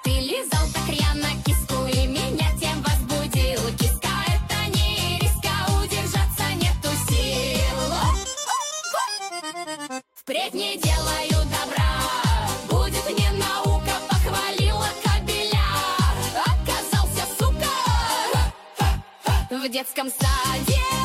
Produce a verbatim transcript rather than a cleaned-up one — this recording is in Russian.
ты лизал так рьяно киску и меня тем возбудил. Киска — это не риска, удержаться нету сил. Впредь не делаю добра, будет мне наука, похвалила кобеля. Оказался, сука, в детском саде.